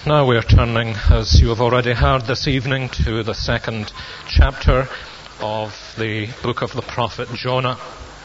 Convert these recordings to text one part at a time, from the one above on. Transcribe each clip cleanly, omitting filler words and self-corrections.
Now we're turning, as you have already heard this evening, to the second chapter of the book of the prophet Jonah.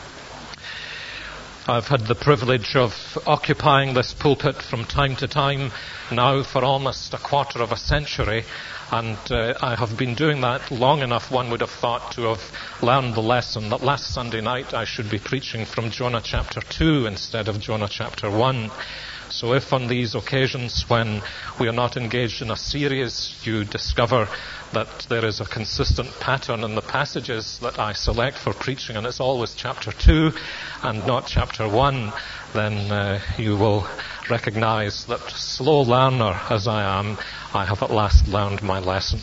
I've had the privilege of occupying this pulpit from time to time now for almost a quarter of a century, and I have been doing that long enough, one would have thought, to have learned the lesson that last Sunday night I should be preaching from Jonah chapter 2 instead of Jonah chapter 1. So if on these occasions when we are not engaged in a series, you discover that there is a consistent pattern in the passages that I select for preaching, and it's always chapter 2 and not chapter 1, then you will recognize that, slow learner as I am, I have at last learned my lesson.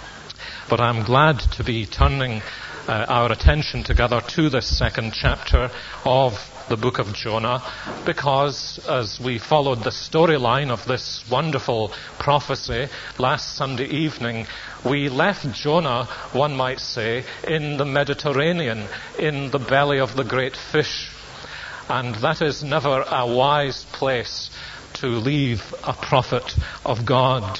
But I'm glad to be turning our attention together to this second chapter of the book of Jonah, because as we followed the storyline of this wonderful prophecy last Sunday evening, we left Jonah, one might say, in the Mediterranean, in the belly of the great fish. And that is never a wise place to leave a prophet of God.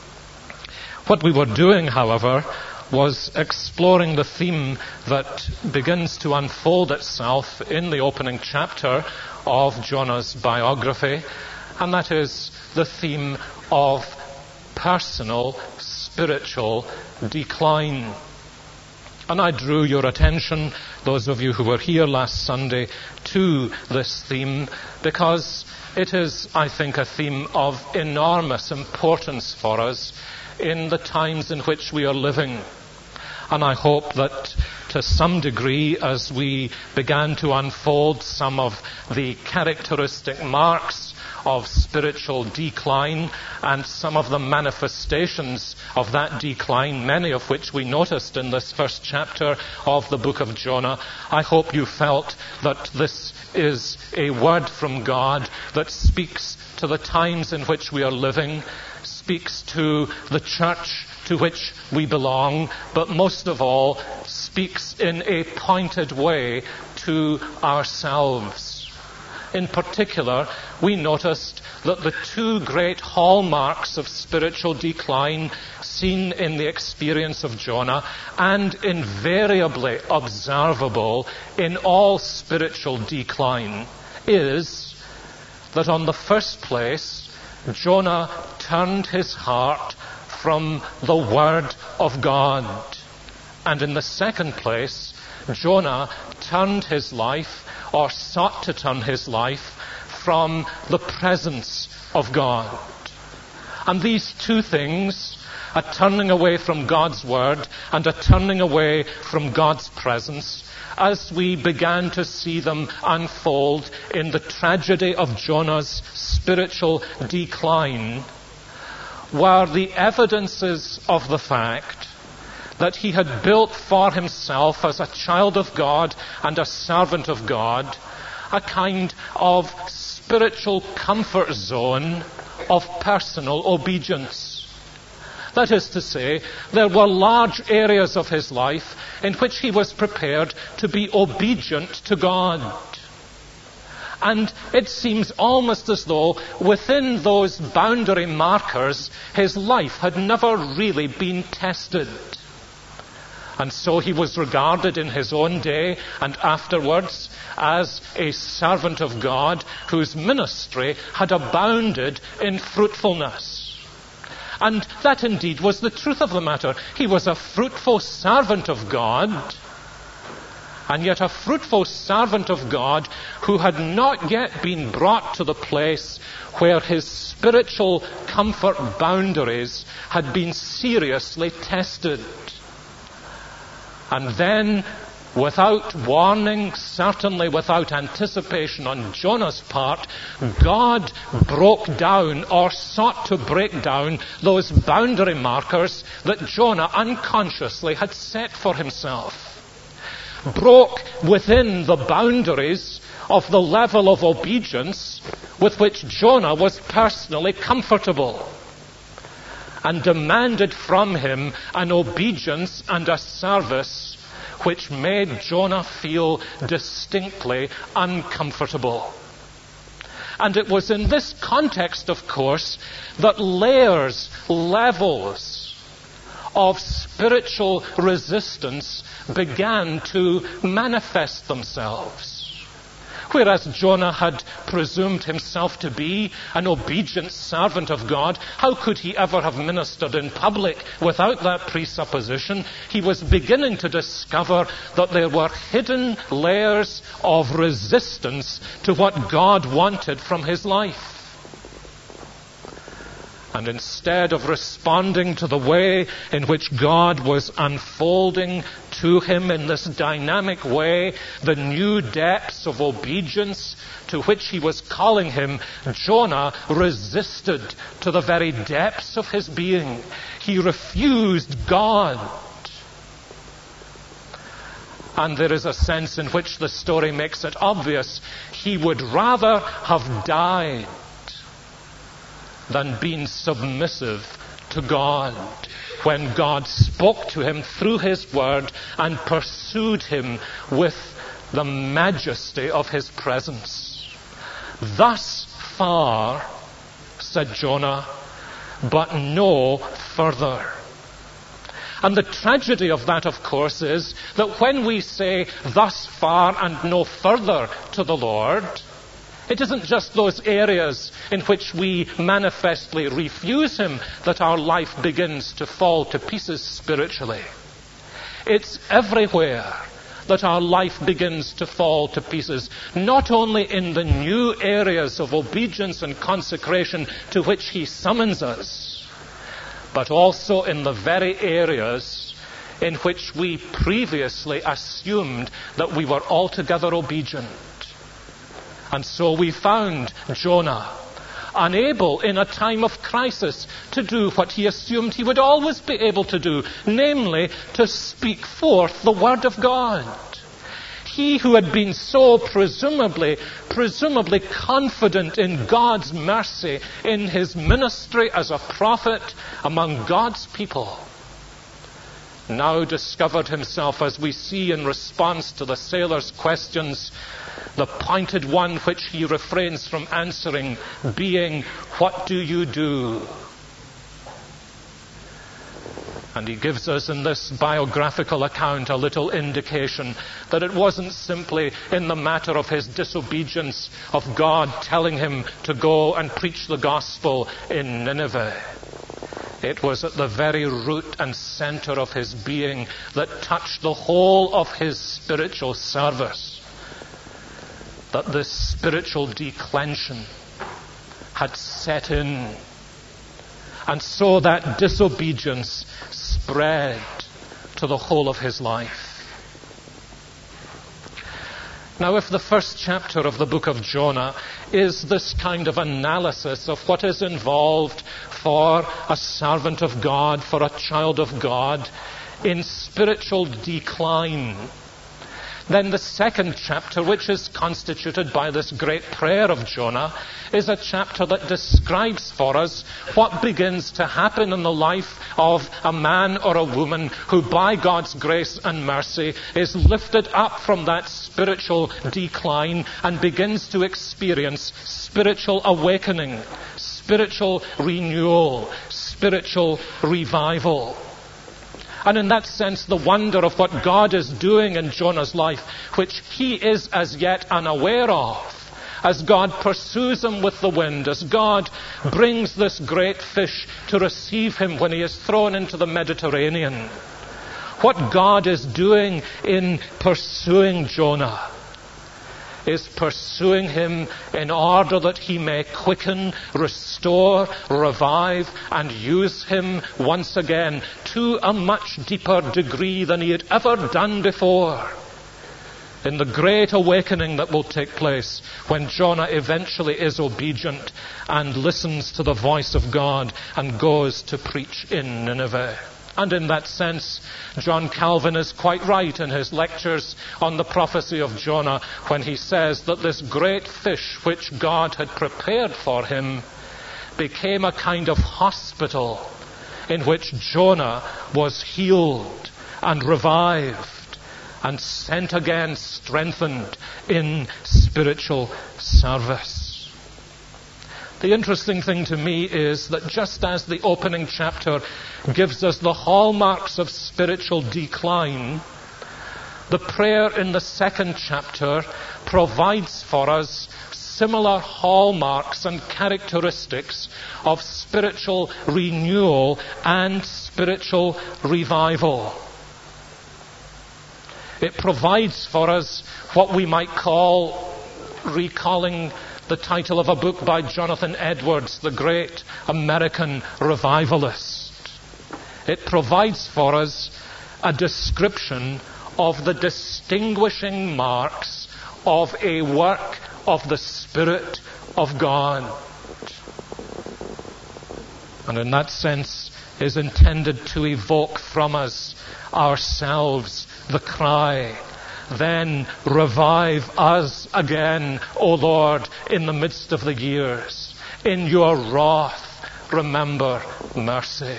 What we were doing, however, was exploring the theme that begins to unfold itself in the opening chapter of Jonah's biography, and that is the theme of personal spiritual decline. And I drew your attention, those of you who were here last Sunday, to this theme because it is, I think, a theme of enormous importance for us in the times in which we are living. And I hope that to some degree, as we began to unfold some of the characteristic marks of spiritual decline and some of the manifestations of that decline, many of which we noticed in this first chapter of the book of Jonah, I hope you felt that this is a word from God that speaks to the times in which we are living, speaks to the church to which we belong, but most of all speaks in a pointed way to ourselves. In particular, we noticed that the two great hallmarks of spiritual decline seen in the experience of Jonah and invariably observable in all spiritual decline is that on the first place, Jonah turned his heart from the Word of God. And in the second place, Jonah turned his life, or sought to turn his life, from the presence of God. And these two things, a turning away from God's Word and a turning away from God's presence, as we began to see them unfold in the tragedy of Jonah's spiritual decline, were the evidences of the fact that he had built for himself as a child of God and a servant of God a kind of spiritual comfort zone of personal obedience. That is to say, there were large areas of his life in which he was prepared to be obedient to God. And it seems almost as though within those boundary markers, his life had never really been tested. And so he was regarded in his own day and afterwards as a servant of God whose ministry had abounded in fruitfulness. And that indeed was the truth of the matter. He was a fruitful servant of God, and yet a fruitful servant of God who had not yet been brought to the place where his spiritual comfort boundaries had been seriously tested. And then, without warning, certainly without anticipation on Jonah's part, God broke down or sought to break down those boundary markers that Jonah unconsciously had set for himself. Broke within the boundaries of the level of obedience with which Jonah was personally comfortable, and demanded from him an obedience and a service which made Jonah feel distinctly uncomfortable. And it was in this context, of course, that layers, levels of spiritual resistance began to manifest themselves. Whereas Jonah had presumed himself to be an obedient servant of God, how could he ever have ministered in public without that presupposition? He was beginning to discover that there were hidden layers of resistance to what God wanted from his life. And instead of responding to the way in which God was unfolding to him in this dynamic way the new depths of obedience to which he was calling him, Jonah resisted to the very depths of his being. He refused God. And there is a sense in which the story makes it obvious he would rather have died than been submissive to God when God spoke to him through his word and pursued him with the majesty of his presence. Thus far, said Jonah, but no further. And the tragedy of that, of course, is that when we say thus far and no further to the Lord, it isn't just those areas in which we manifestly refuse him that our life begins to fall to pieces spiritually. It's everywhere that our life begins to fall to pieces, not only in the new areas of obedience and consecration to which he summons us, but also in the very areas in which we previously assumed that we were altogether obedient. And so we found Jonah unable in a time of crisis to do what he assumed he would always be able to do, namely to speak forth the word of God. He who had been so presumably confident in God's mercy in his ministry as a prophet among God's people, now discovered himself, as we see in response to the sailor's questions, the pointed one which he refrains from answering being, "What do you do?" And he gives us in this biographical account a little indication that it wasn't simply in the matter of his disobedience of God telling him to go and preach the gospel in Nineveh. It was at the very root and center of his being that touched the whole of his spiritual service, that this spiritual declension had set in. And so that disobedience spread to the whole of his life. Now, if the first chapter of the book of Jonah is this kind of analysis of what is involved for a servant of God, for a child of God, in spiritual decline, then the second chapter, which is constituted by this great prayer of Jonah, is a chapter that describes for us what begins to happen in the life of a man or a woman who, by God's grace and mercy, is lifted up from that spiritual decline and begins to experience spiritual awakening, spiritual renewal, spiritual revival. And in that sense, the wonder of what God is doing in Jonah's life, which he is as yet unaware of, as God pursues him with the wind, as God brings this great fish to receive him when he is thrown into the Mediterranean. What God is doing in pursuing Jonah is pursuing him in order that he may quicken, restore, revive, and use him once again to a much deeper degree than he had ever done before, in the great awakening that will take place when Jonah eventually is obedient and listens to the voice of God and goes to preach in Nineveh. And in that sense, John Calvin is quite right in his lectures on the prophecy of Jonah when he says that this great fish which God had prepared for him became a kind of hospital in which Jonah was healed and revived and sent again strengthened in spiritual service. The interesting thing to me is that just as the opening chapter gives us the hallmarks of spiritual decline, the prayer in the second chapter provides for us similar hallmarks and characteristics of spiritual renewal and spiritual revival. It provides for us what we might call, recalling the title of a book by Jonathan Edwards, the great American revivalist. It provides for us a description of the distinguishing marks of a work of the Spirit of God. And in that sense is intended to evoke from us ourselves the cry, then revive us again, O Lord, in the midst of the years. In your wrath, remember mercy.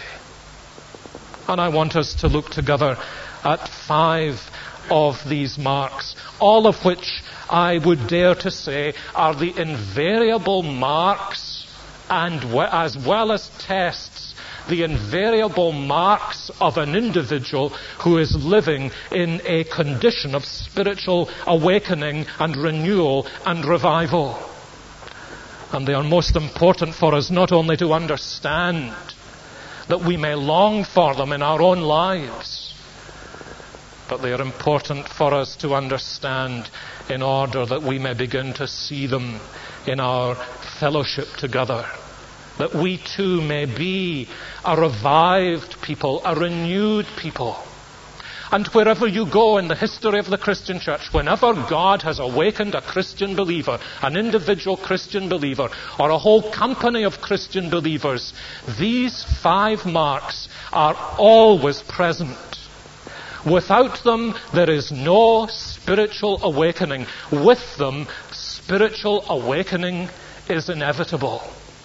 And I want us to look together at 5 of these marks, all of which I would dare to say are the invariable marks and as well as tests, the invariable marks of an individual who is living in a condition of spiritual awakening and renewal and revival. And they are most important for us not only to understand, that we may long for them in our own lives, but they are important for us to understand in order that we may begin to see them in our fellowship together. That we too may be a revived people, a renewed people. And wherever you go in the history of the Christian church, whenever God has awakened a Christian believer, an individual Christian believer, or a whole company of Christian believers, these 5 marks are always present. Without them, there is no spiritual awakening. With them, spiritual awakening is inevitable.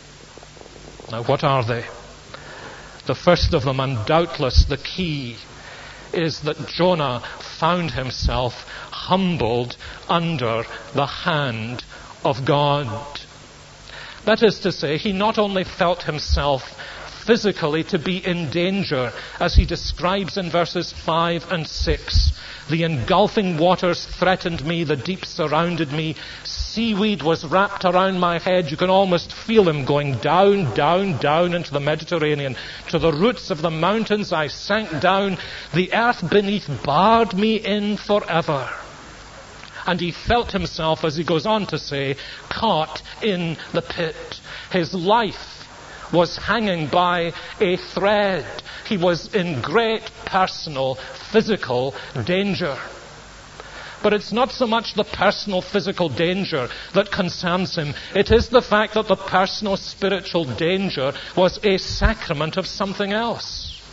Now, what are they? The first of them, and doubtless the key, is that Jonah found himself humbled under the hand of God. That is to say, he not only felt himself physically to be in danger, as he describes in verses 5 and 6. The engulfing waters threatened me, the deep surrounded me, seaweed was wrapped around my head. You can almost feel him going down, down, down into the Mediterranean. To the roots of the mountains I sank down, the earth beneath barred me in forever. And he felt himself, as he goes on to say, caught in the pit. His life was hanging by a thread. He was in great personal, physical danger. But it's not so much the personal, physical danger that concerns him. It is the fact that the personal, spiritual danger was a sacrament of something else.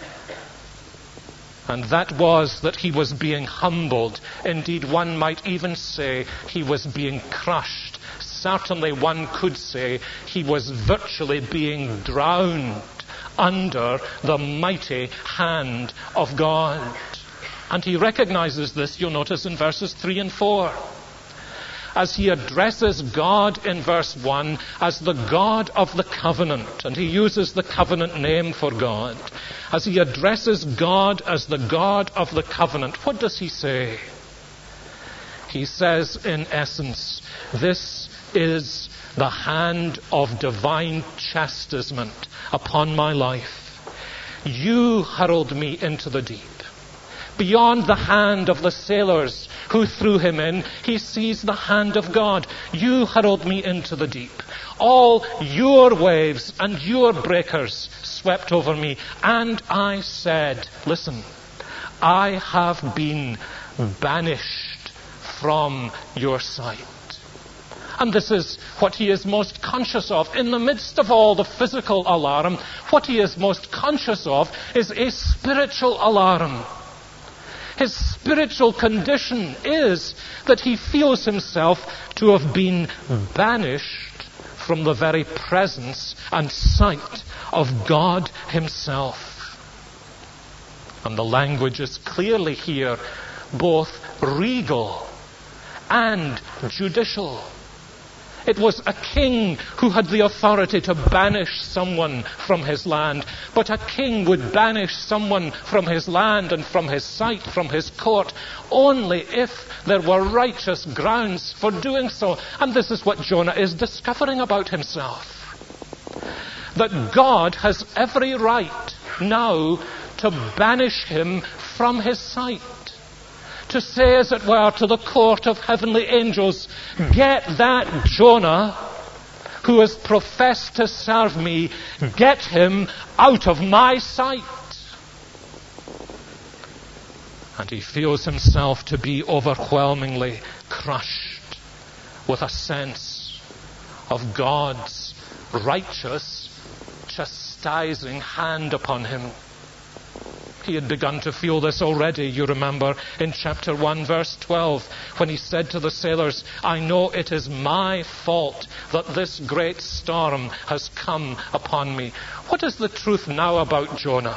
And that was that he was being humbled. Indeed, one might even say he was being crushed. Certainly one could say he was virtually being drowned under the mighty hand of God. And he recognizes this, you'll notice, in verses 3 and 4. As he addresses God in verse 1 as the God of the covenant, and he uses the covenant name for God. As he addresses God as the God of the covenant, what does he say? He says, in essence, this is the hand of divine chastisement upon my life. You hurled me into the deep. Beyond the hand of the sailors who threw him in, he sees the hand of God. You hurled me into the deep. All your waves and your breakers swept over me. And I said, listen, I have been banished from your sight. And this is what he is most conscious of. In the midst of all the physical alarm, what he is most conscious of is a spiritual alarm. His spiritual condition is that he feels himself to have been banished from the very presence and sight of God himself. And the language is clearly here both regal and judicial. It was a king who had the authority to banish someone from his land. But a king would banish someone from his land and from his sight, from his court, only if there were righteous grounds for doing so. And this is what Jonah is discovering about himself. That God has every right now to banish him from his sight. To say, as it were, to the court of heavenly angels, get that Jonah who has professed to serve me, get him out of my sight. And he feels himself to be overwhelmingly crushed with a sense of God's righteous, chastising hand upon him. He had begun to feel this already, you remember, in chapter 1, verse 12, when he said to the sailors, I know it is my fault that this great storm has come upon me. What is the truth now about Jonah?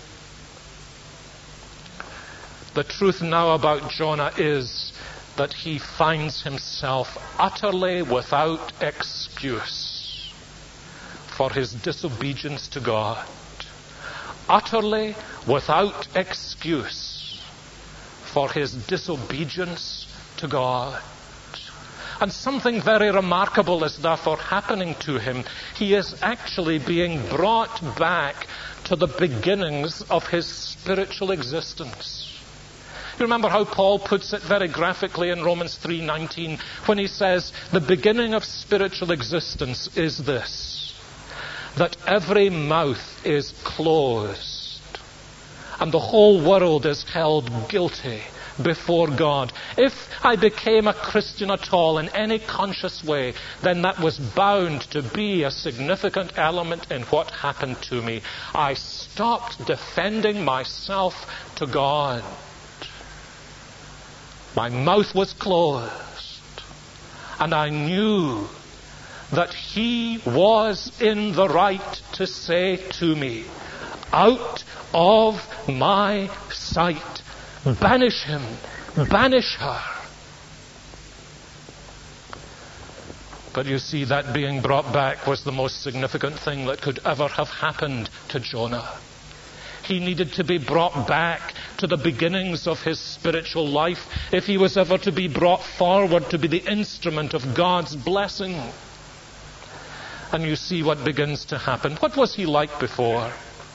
The truth now about Jonah is that he finds himself utterly without excuse for his disobedience to God. Utterly without excuse for his disobedience to God. And something very remarkable is therefore happening to him. He is actually being brought back to the beginnings of his spiritual existence. You remember how Paul puts it very graphically in Romans 3:19 when he says, the beginning of spiritual existence is this, that every mouth is closed and the whole world is held guilty before God. If I became a Christian at all in any conscious way, then that was bound to be a significant element in what happened to me. I stopped defending myself to God. My mouth was closed, and I knew that he was in the right to say to me, out of my sight, banish him, banish her. But you see, that being brought back was the most significant thing that could ever have happened to Jonah. He needed to be brought back to the beginnings of his spiritual life if he was ever to be brought forward to be the instrument of God's blessing. And you see what begins to happen. What was he like before?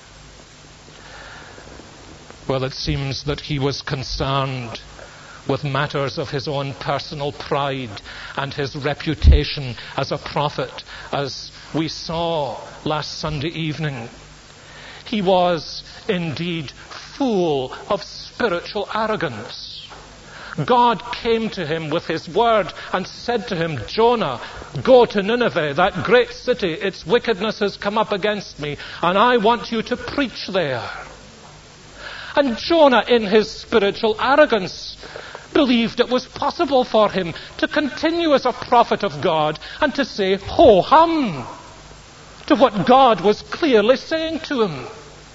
Well, it seems that he was concerned with matters of his own personal pride and his reputation as a prophet, as we saw last Sunday evening. He was indeed full of spiritual arrogance. God came to him with his word and said to him, Jonah, go to Nineveh, that great city. Its wickedness has come up against me, and I want you to preach there. And Jonah, in his spiritual arrogance, believed it was possible for him to continue as a prophet of God and to say ho-hum to what God was clearly saying to him.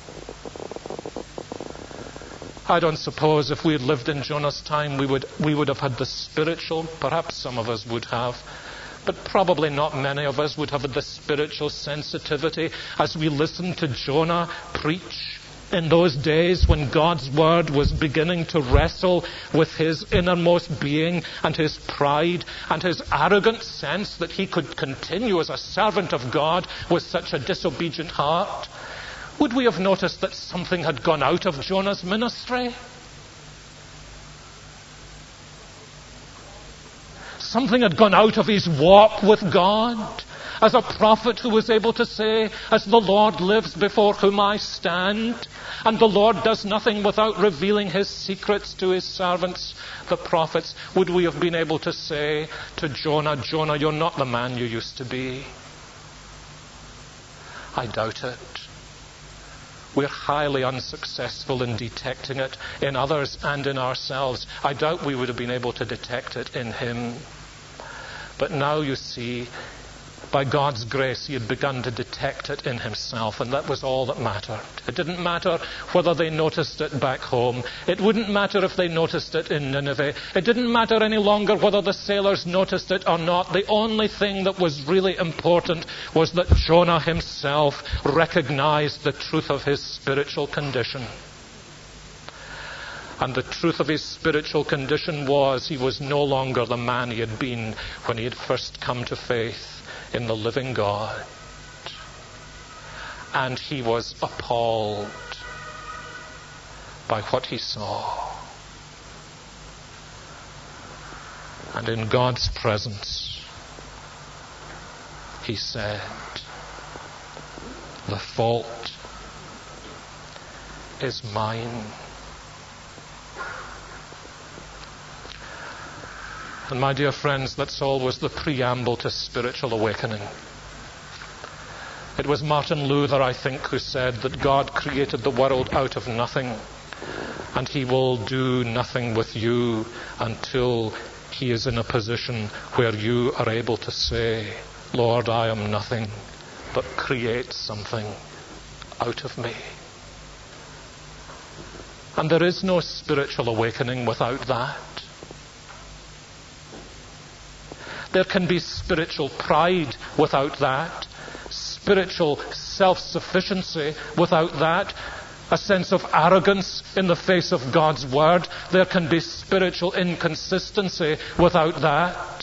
I don't suppose if we had lived in Jonah's time we would have had the spiritual, perhaps some of us would have, but probably not many of us would have had the spiritual sensitivity as we listened to Jonah preach in those days when God's word was beginning to wrestle with his innermost being and his pride and his arrogant sense that he could continue as a servant of God with such a disobedient heart. Would we have noticed that something had gone out of Jonah's ministry? Something had gone out of his walk with God as a prophet who was able to say, as the Lord lives before whom I stand, and the Lord does nothing without revealing his secrets to his servants, the prophets. Would we have been able to say to Jonah, Jonah, you're not the man you used to be? I doubt it. We're highly unsuccessful in detecting it in others and in ourselves. I doubt we would have been able to detect it in him. But now you see, by God's grace, he had begun to detect it in himself, and that was all that mattered. It didn't matter whether they noticed it back home. It wouldn't matter if they noticed it in Nineveh. It didn't matter any longer whether the sailors noticed it or not. The only thing that was really important was that Jonah himself recognized the truth of his spiritual condition. And the truth of his spiritual condition was he was no longer the man he had been when he had first come to faith in the living God. And he was appalled by what he saw. And in God's presence, he said, "The fault is mine." And my dear friends, that's always the preamble to spiritual awakening. It was Martin Luther, I think, who said that God created the world out of nothing, and he will do nothing with you until he is in a position where you are able to say, "Lord, I am nothing, but create something out of me." And there is no spiritual awakening without that. There can be spiritual pride without that, spiritual self-sufficiency without that, a sense of arrogance in the face of God's word. There can be spiritual inconsistency without that.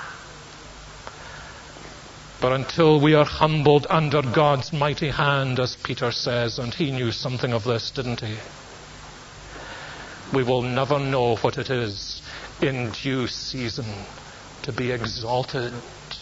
But until we are humbled under God's mighty hand, as Peter says, and he knew something of this, didn't he? We will never know what it is in due season to be exalted.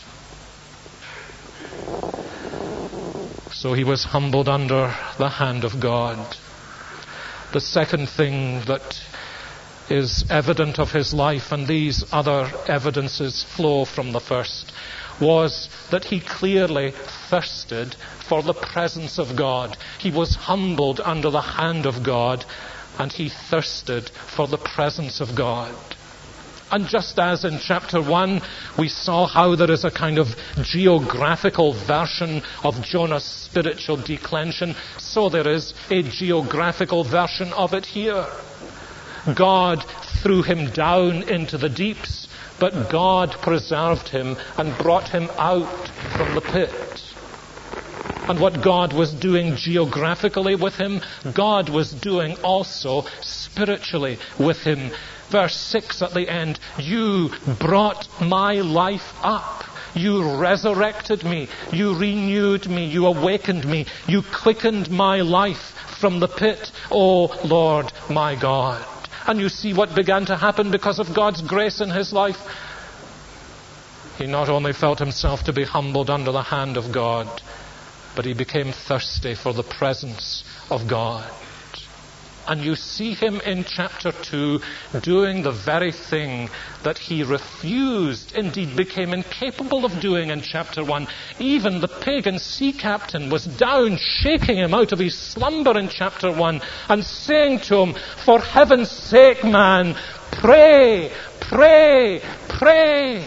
So he was humbled under the hand of God. The second thing that is evident of his life, and these other evidences flow from the first, was that he clearly thirsted for the presence of God. He was humbled under the hand of God, and he thirsted for the presence of God. And just as in chapter 1 we saw how there is a kind of geographical version of Jonah's spiritual declension, so there is a geographical version of it here. God threw him down into the deeps, but God preserved him and brought him out from the pit. And what God was doing geographically with him, God was doing also spiritually with him. Verse 6 at the end, "You brought my life up. You resurrected me. You renewed me. You awakened me. You quickened my life from the pit, O Lord my God." And you see what began to happen because of God's grace in his life. He not only felt himself to be humbled under the hand of God, but he became thirsty for the presence of God. And you see him in chapter 2 doing the very thing that he refused, indeed became incapable of doing in chapter 1. Even the pagan sea captain was down, shaking him out of his slumber in chapter 1 and saying to him, "For heaven's sake, man, pray, pray, pray."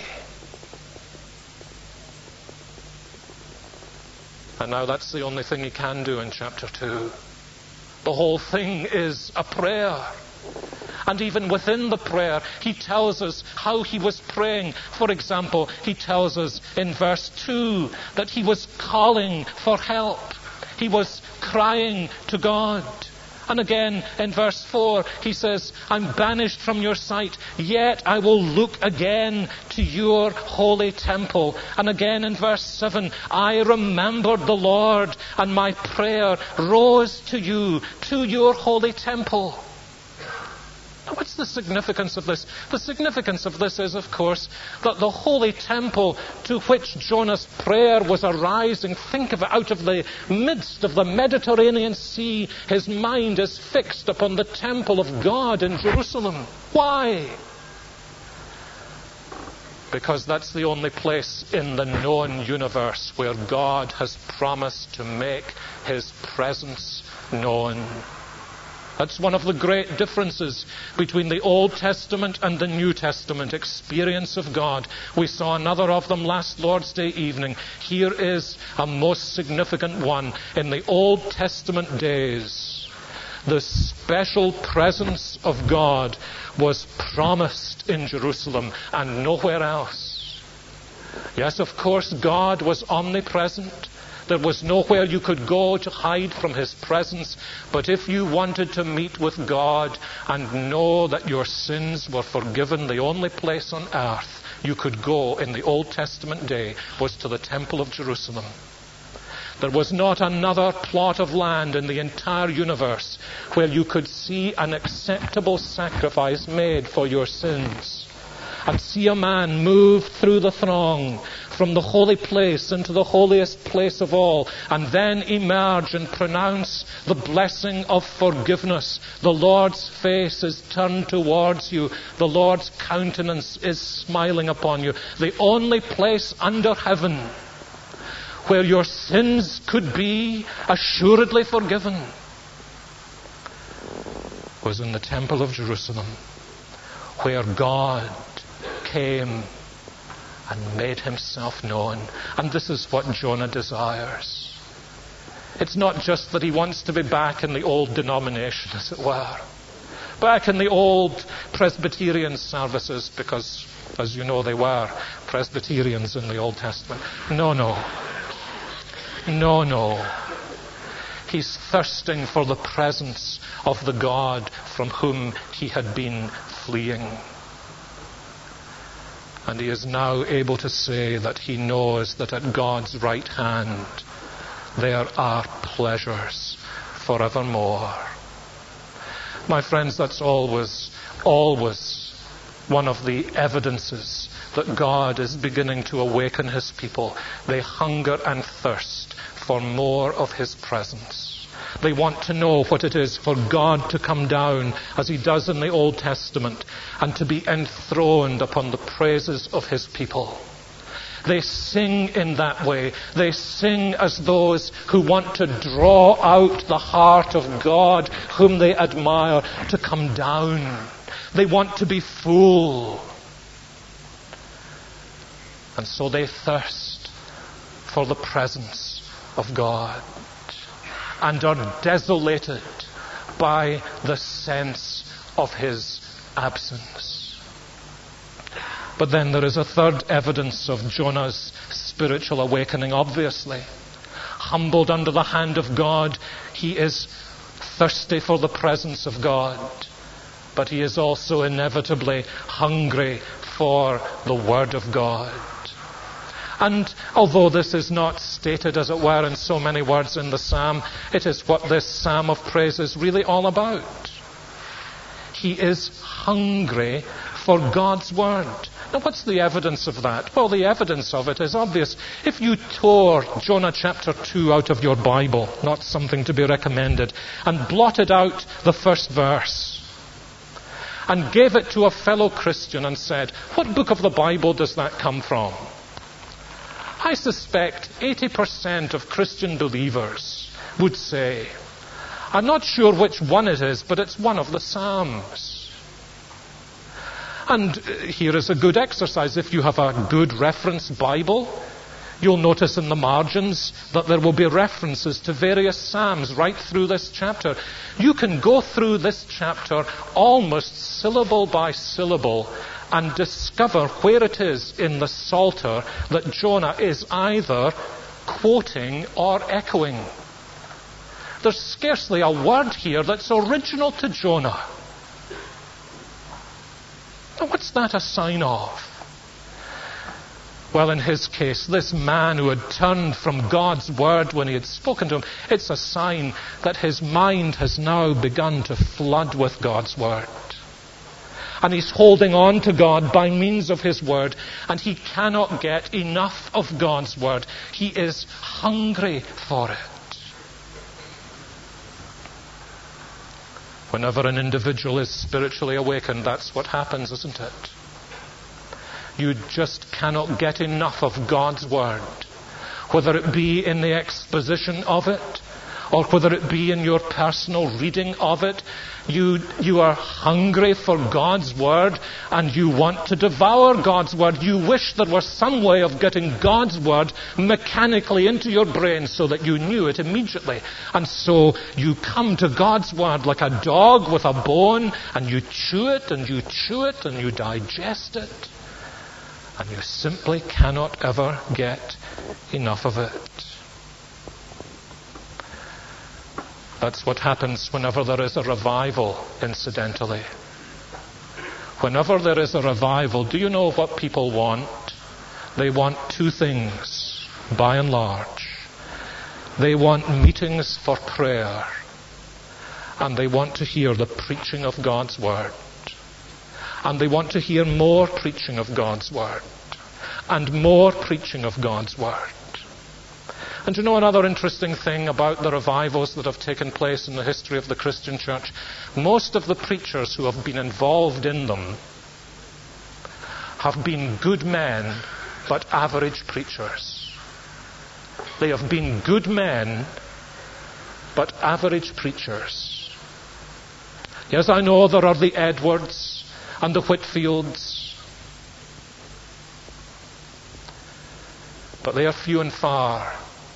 And now that's the only thing he can do in chapter 2. The whole thing is a prayer. And even within the prayer, he tells us how he was praying. For example, he tells us in verse 2 that he was calling for help. He was crying to God. And again, in verse 4, he says, "I'm banished from your sight, yet I will look again to your holy temple." And again in verse 7, "I remembered the Lord, and my prayer rose to you, to your holy temple." Now, what's the significance of this? The significance of this is, of course, that the holy temple to which Jonah's prayer was arising, think of it, out of the midst of the Mediterranean Sea, his mind is fixed upon the temple of God in Jerusalem. Why? Because that's the only place in the known universe where God has promised to make his presence known. That's one of the great differences between the Old Testament and the New Testament experience of God. We saw another of them last Lord's Day evening. Here is a most significant one. In the Old Testament days, the special presence of God was promised in Jerusalem and nowhere else. Yes, of course, God was omnipresent. There was nowhere you could go to hide from His presence. But if you wanted to meet with God and know that your sins were forgiven, the only place on earth you could go in the Old Testament day was to the Temple of Jerusalem. There was not another plot of land in the entire universe where you could see an acceptable sacrifice made for your sins and see a man move through the throng from the holy place into the holiest place of all, and then emerge and pronounce the blessing of forgiveness. The Lord's face is turned towards you. The Lord's countenance is smiling upon you. The only place under heaven where your sins could be assuredly forgiven was in the Temple of Jerusalem, where God came and made Himself known. And this is what Jonah desires. It's not just that he wants to be back in the old denomination, as it were, back in the old Presbyterian services, because, as you know, they were Presbyterians in the Old Testament. No. He's thirsting for the presence of the God from whom he had been fleeing. And he is now able to say that he knows that at God's right hand there are pleasures forevermore. My friends, that's always one of the evidences that God is beginning to awaken His people. They hunger and thirst for more of His presence. They want to know what it is for God to come down, as He does in the Old Testament, and to be enthroned upon the praises of His people. They sing in that way. They sing as those who want to draw out the heart of God, whom they admire, to come down. They want to be full. And so they thirst for the presence of God and are desolated by the sense of His absence. But then there is a third evidence of Jonah's spiritual awakening, obviously. Humbled under the hand of God, he is thirsty for the presence of God. But he is also inevitably hungry for the Word of God. And although this is not stated, as it were, in so many words in the psalm, it is what this psalm of praise is really all about. He is hungry for God's Word. Now, what's the evidence of that? Well, the evidence of it is obvious. If you tore Jonah chapter 2 out of your Bible, not something to be recommended, and blotted out the first verse, and gave it to a fellow Christian and said, "What book of the Bible does that come from?" I suspect 80% of Christian believers would say, "I'm not sure which one it is, but it's one of the Psalms." And here is a good exercise. If you have a good reference Bible, you'll notice in the margins that there will be references to various Psalms right through this chapter. You can go through this chapter almost syllable by syllable and discover where it is in the Psalter that Jonah is either quoting or echoing. There's scarcely a word here that's original to Jonah. Now, what's that a sign of? Well, in his case, this man who had turned from God's Word when He had spoken to him, it's a sign that his mind has now begun to flood with God's Word. And he's holding on to God by means of His Word, and he cannot get enough of God's Word. He is hungry for it. Whenever an individual is spiritually awakened, that's what happens, isn't it? You just cannot get enough of God's Word, whether it be in the exposition of it, or whether it be in your personal reading of it, you are hungry for God's Word and you want to devour God's Word. You wish there was some way of getting God's Word mechanically into your brain so that you knew it immediately. And so you come to God's Word like a dog with a bone, and you chew it and you chew it and you digest it. And you simply cannot ever get enough of it. That's what happens whenever there is a revival, incidentally. Whenever there is a revival, do you know what people want? They want two things, by and large. They want meetings for prayer, and they want to hear the preaching of God's Word. And they want to hear more preaching of God's Word, and more preaching of God's Word. And you know another interesting thing about the revivals that have taken place in the history of the Christian church? Most of the preachers who have been involved in them have been good men, but average preachers. They have been good men, but average preachers. Yes, I know there are the Edwards and the Whitfields, but they are few and far.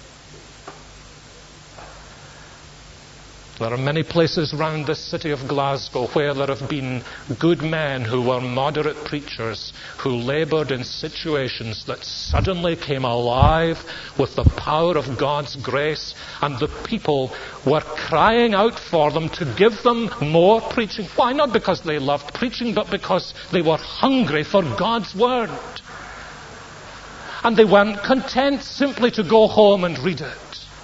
There are many places round this city of Glasgow where there have been good men who were moderate preachers who laboured in situations that suddenly came alive with the power of God's grace, and the people were crying out for them to give them more preaching. Why? Not because they loved preaching, but because they were hungry for God's Word. And they weren't content simply to go home and read it.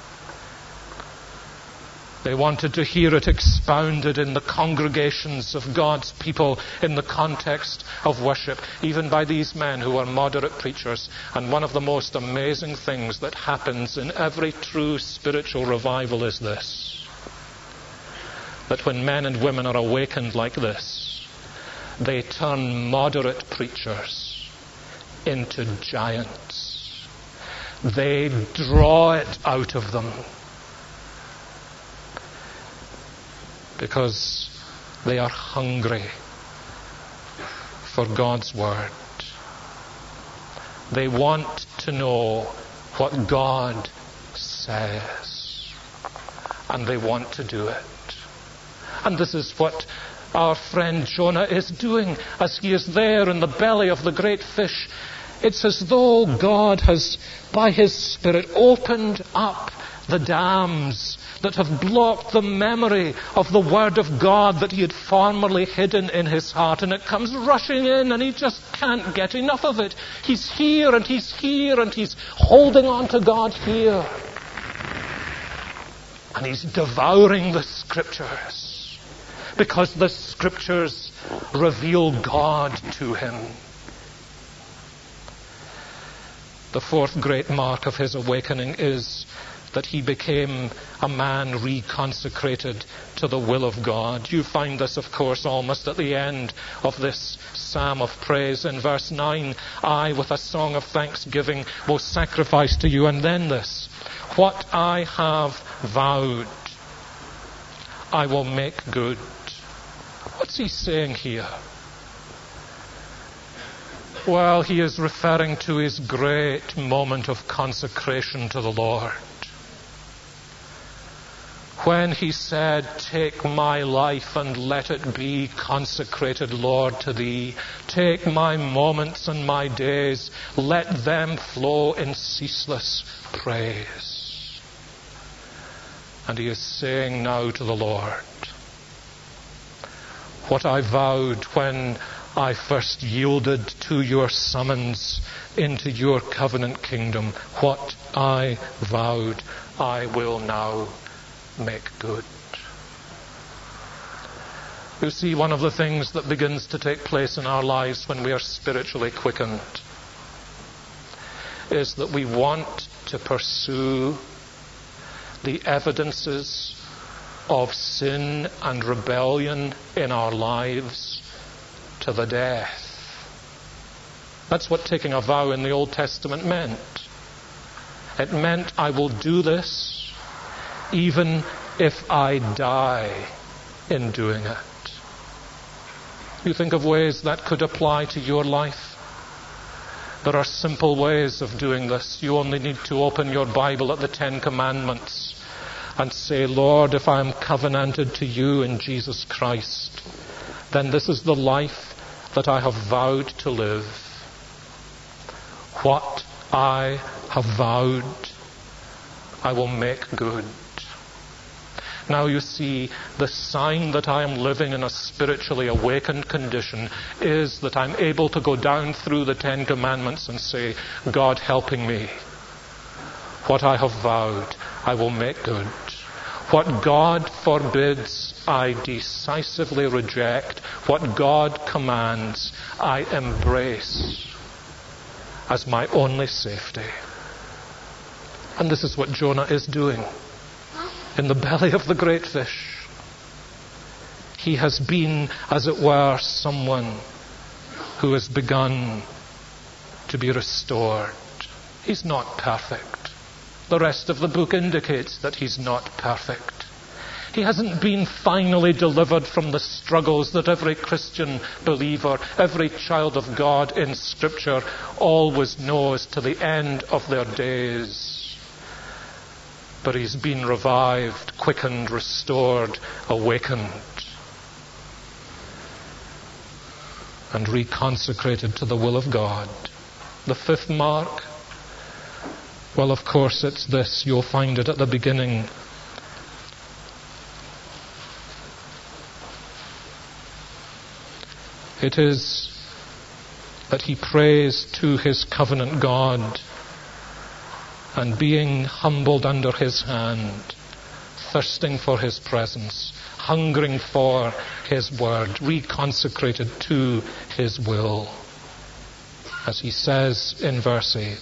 They wanted to hear it expounded in the congregations of God's people in the context of worship, even by these men who are moderate preachers. And one of the most amazing things that happens in every true spiritual revival is this: that when men and women are awakened like this, they turn moderate preachers into giants. They draw it out of them, because they are hungry for God's Word. They want to know what God says, and they want to do it. And this is what our friend Jonah is doing as he is there in the belly of the great fish. It's as though God has, by His Spirit, opened up the dams that have blocked the memory of the Word of God that he had formerly hidden in his heart, and it comes rushing in and he just can't get enough of it. He's here and he's here and he's holding on to God here, and he's devouring the Scriptures because the Scriptures reveal God to him. The fourth great mark of his awakening is that he became a man reconsecrated to the will of God. You find this, of course, almost at the end of this psalm of praise. In verse 9, I, with a song of thanksgiving, will sacrifice to you. And then this: what I have vowed, I will make good. What's he saying here? Well, he is referring to his great moment of consecration to the Lord. When he said, take my life and let it be consecrated, Lord, to thee. Take my moments and my days, let them flow in ceaseless praise. And he is saying now to the Lord, what I vowed when I first yielded to your summons into your covenant kingdom, what I vowed, I will now make good. You see, one of the things that begins to take place in our lives when we are spiritually quickened is that we want to pursue the evidences of sin and rebellion in our lives to the death. That's what taking a vow in the Old Testament meant. It meant, I will do this even if I die in doing it. You think of ways that could apply to your life? There are simple ways of doing this. You only need to open your Bible at the Ten Commandments and say, Lord, if I am covenanted to you in Jesus Christ, then this is the life that I have vowed to live. What I have vowed, I will make good. Now you see, the sign that I am living in a spiritually awakened condition is that I'm able to go down through the Ten Commandments and say, God helping me, what I have vowed, I will make good. What God forbids, I decisively reject. What God commands, I embrace as my only safety. And this is what Jonah is doing in the belly of the great fish. He has been, as it were, someone who has begun to be restored. He's not perfect. The rest of the book indicates that he's not perfect. He hasn't been finally delivered from the struggles that every Christian believer, every child of God in Scripture always knows to the end of their days. But he's been revived, quickened, restored, awakened, and reconsecrated to the will of God. The fifth mark, well, of course, it's this. You'll find it at the beginning. It is that he prays to his covenant God, and being humbled under his hand, thirsting for his presence, hungering for his word, reconsecrated to his will. As he says in verse 8,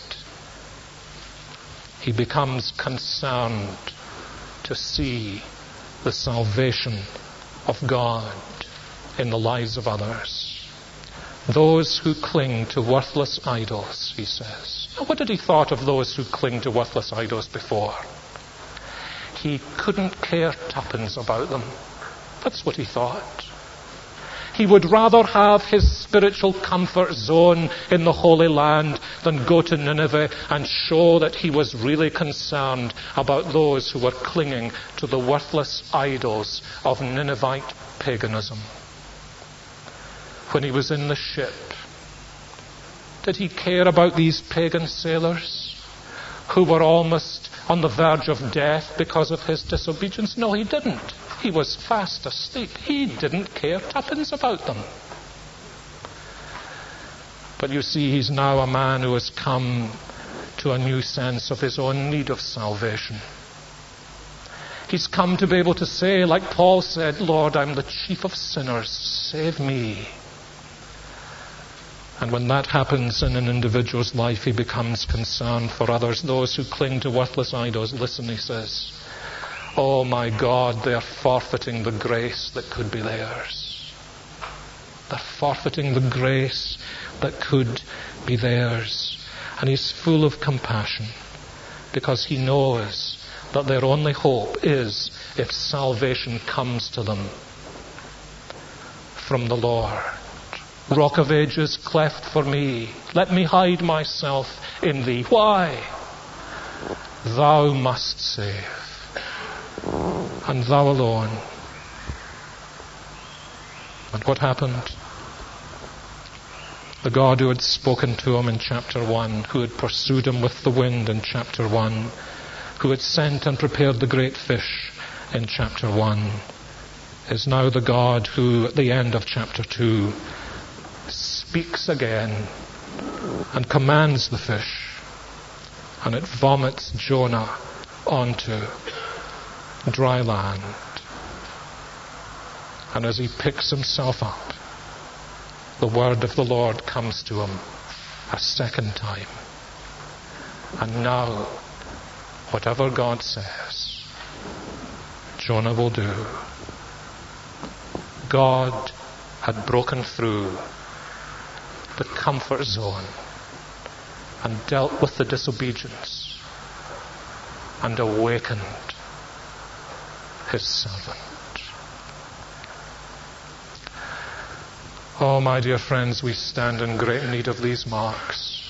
he becomes concerned to see the salvation of God in the lives of others. Those who cling to worthless idols, he says. Now, what had he thought of those who cling to worthless idols before? He couldn't care tuppence about them. That's what he thought. He would rather have his spiritual comfort zone in the Holy Land than go to Nineveh and show that he was really concerned about those who were clinging to the worthless idols of Ninevite paganism. When he was in the ship, did he care about these pagan sailors who were almost on the verge of death because of his disobedience? No, he didn't. He was fast asleep. He didn't care tuppence about them. But you see, he's now a man who has come to a new sense of his own need of salvation. He's come to be able to say, like Paul said, Lord, I'm the chief of sinners. Save me. And when that happens in an individual's life, he becomes concerned for others. Those who cling to worthless idols, listen, he says, oh my God, they're forfeiting the grace that could be theirs. They're forfeiting the grace that could be theirs. And he's full of compassion because he knows that their only hope is if salvation comes to them from the Lord. Rock of ages, cleft for me, let me hide myself in thee. Why? Thou must save, and thou alone. And what happened? The God who had spoken to him in chapter 1, who had pursued him with the wind in chapter 1, who had sent and prepared the great fish in chapter 1, is now the God who, at the end of chapter 2, speaks again and commands the fish, and it vomits Jonah onto dry land. And as he picks himself up, the word of the Lord comes to him a second time. And now, whatever God says, Jonah will do. God had broken through the comfort zone and dealt with the disobedience and awakened his servant. Oh, my dear friends, we stand in great need of these marks.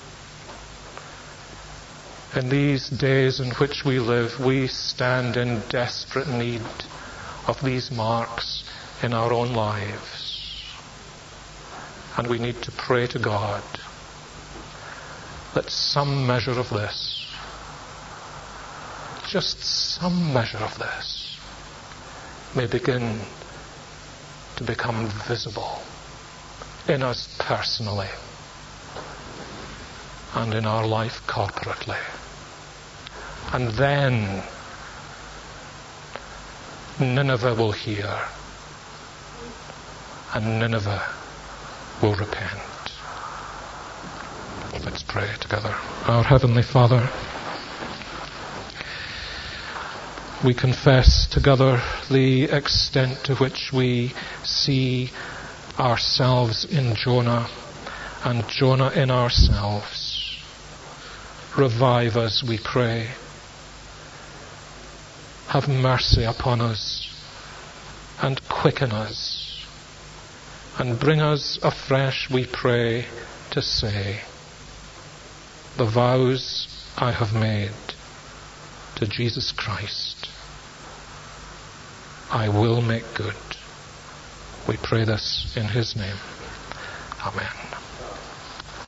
In these days in which we live, we stand in desperate need of these marks in our own lives. And we need to pray to God that some measure of this, just some measure of this, may begin to become visible in us personally and in our life corporately. And then Nineveh will hear, and Nineveh will repent. Let's pray together. Our Heavenly Father, we confess together the extent to which we see ourselves in Jonah and Jonah in ourselves. Revive us, we pray. Have mercy upon us and quicken us and bring us afresh, we pray, to say, the vows I have made to Jesus Christ, I will make good. We pray this in his name. Amen.